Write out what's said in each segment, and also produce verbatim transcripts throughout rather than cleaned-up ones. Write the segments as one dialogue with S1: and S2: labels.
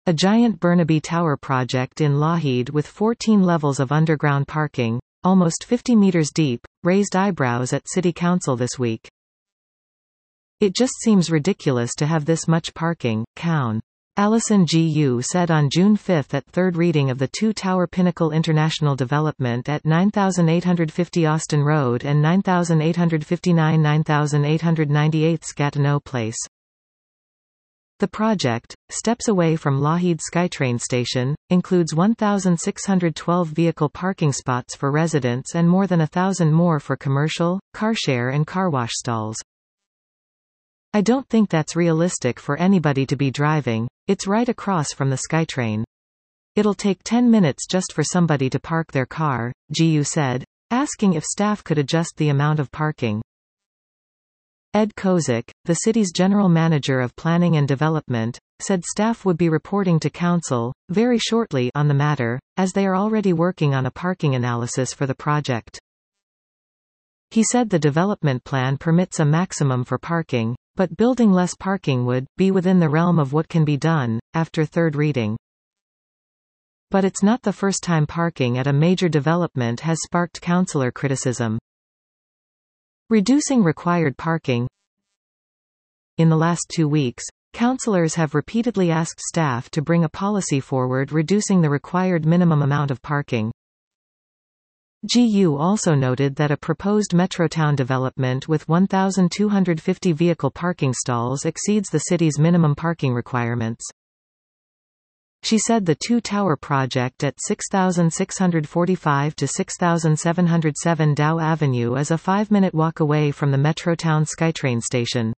S1: A giant Burnaby Tower project in Lougheed with fourteen levels of underground parking, almost fifty meters deep, raised eyebrows at City Council this week. It just seems ridiculous to have this much parking, Cown. Allison G U said on June fifth at third reading of the two-tower Pinnacle International development at nine thousand eight hundred fifty Austin Road and nine thousand eight hundred fifty-nine to nine thousand eight hundred ninety-eight Gatineau Place. The project, steps away from Lougheed SkyTrain Station, includes one thousand six hundred twelve vehicle parking spots for residents and more than one thousand more for commercial, carshare and car wash stalls. I don't think that's realistic for anybody to be driving. It's right across from the SkyTrain. It'll take ten minutes just for somebody to park their car, G U said, asking if staff could adjust the amount of parking. Ed Kozik, the city's general manager of planning and development, said staff would be reporting to council, very shortly, on the matter, as they are already working on a parking analysis for the project. He said the development plan permits a maximum for parking, but building less parking would be within the realm of what can be done, after third reading. But it's not the first time parking at a major development has sparked councillor criticism. Reducing required parking. In the last two weeks, councillors have repeatedly asked staff to bring a policy forward reducing the required minimum amount of parking. G U also noted that a proposed Metrotown development with one thousand two hundred fifty vehicle parking stalls exceeds the city's minimum parking requirements. She said the two-tower project at six thousand six hundred forty-five to six thousand seven hundred seven Dow Avenue is a five-minute walk away from the Metrotown SkyTrain station.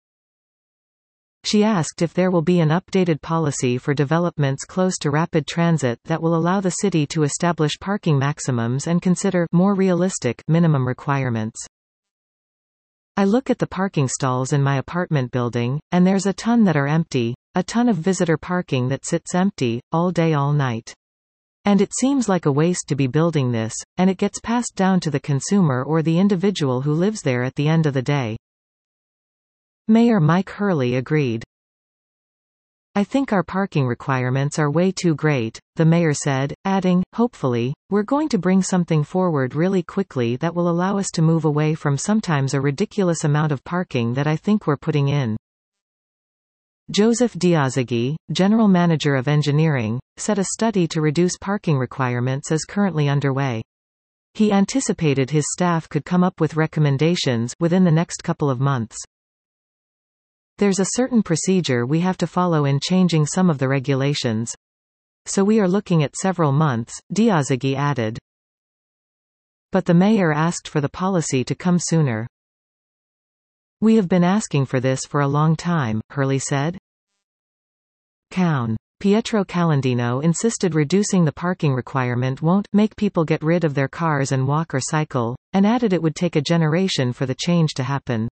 S1: She asked if there will be an updated policy for developments close to rapid transit that will allow the city to establish parking maximums and consider more realistic minimum requirements. I look at the parking stalls in my apartment building, and there's a ton that are empty, a ton of visitor parking that sits empty, all day all night. And it seems like a waste to be building this, and it gets passed down to the consumer or the individual who lives there at the end of the day. Mayor Mike Hurley agreed. I think our parking requirements are way too great, the mayor said, adding, hopefully, we're going to bring something forward really quickly that will allow us to move away from sometimes a ridiculous amount of parking that I think we're putting in. Joseph Diazaghi, general manager of engineering, said a study to reduce parking requirements is currently underway. He anticipated his staff could come up with recommendations within the next couple of months. There's a certain procedure we have to follow in changing some of the regulations. So we are looking at several months, Diazaghi added. But the mayor asked for the policy to come sooner. We have been asking for this for a long time, Hurley said. Cown. Pietro Calandino insisted reducing the parking requirement won't make people get rid of their cars and walk or cycle, and added it would take a generation for the change to happen.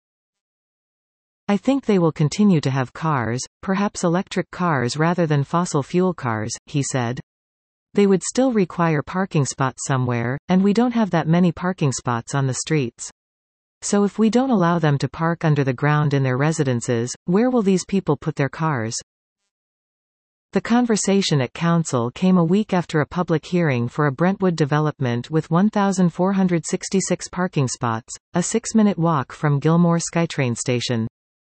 S1: I think they will continue to have cars, perhaps electric cars rather than fossil fuel cars, he said. They would still require parking spots somewhere, and we don't have that many parking spots on the streets. So if we don't allow them to park under the ground in their residences, where will these people put their cars? The conversation at council came a week after a public hearing for a Brentwood development with one thousand four hundred sixty-six parking spots, a six-minute walk from Gilmore SkyTrain station.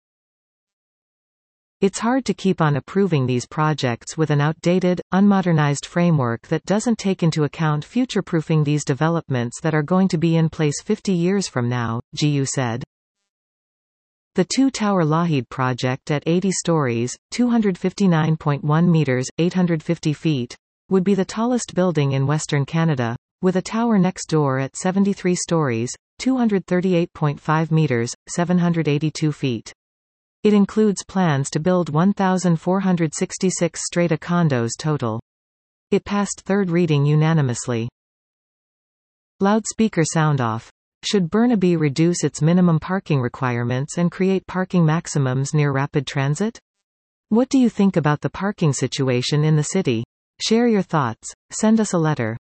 S1: It's hard to keep on approving these projects with an outdated, unmodernized framework that doesn't take into account future-proofing these developments that are going to be in place fifty years from now, G U said. The two-tower Lougheed project at eighty stories, two hundred fifty-nine point one meters, eight hundred fifty feet, would be the tallest building in Western Canada, with a tower next door at seventy-three stories, two hundred thirty-eight point five meters, seven hundred eighty-two feet. It includes plans to build one thousand four hundred sixty-six strata condos total. It passed third reading unanimously. Loudspeaker sound off. Should Burnaby reduce its minimum parking requirements and create parking maximums near rapid transit? What do you think about the parking situation in the city? Share your thoughts. Send us a letter.